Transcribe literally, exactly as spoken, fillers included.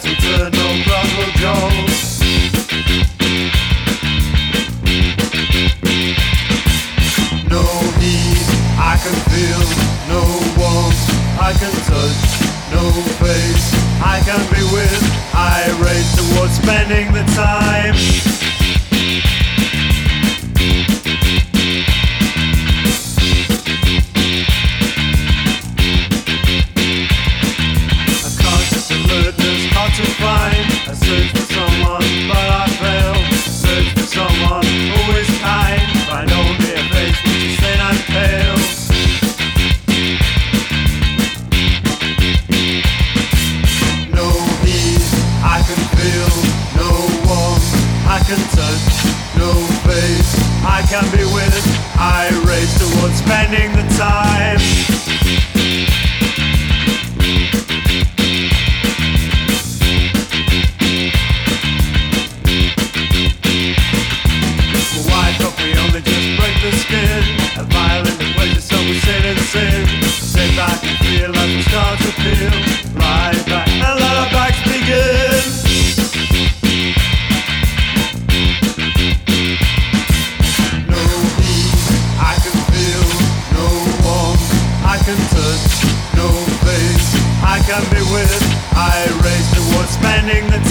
eternal Glasgow Jones. No heat I can feel, no warmth I can touch, no face I can be with. I race towards spending the time. A conscious alertness hard to find. I search for someone but I fail. Search for someone who is kind. Find only a face which is thin and pale. No heat I can feel, no warmth I can touch, no face I can be with. I race towards spending the time. Why can't we only just break the skin? A violent pleasure, so we sit and sin. Sit back and feel as we start to feel. Lie back and let our backs begin. No heat I can feel, no warmth I can touch, no face I can be with. I race towards spending the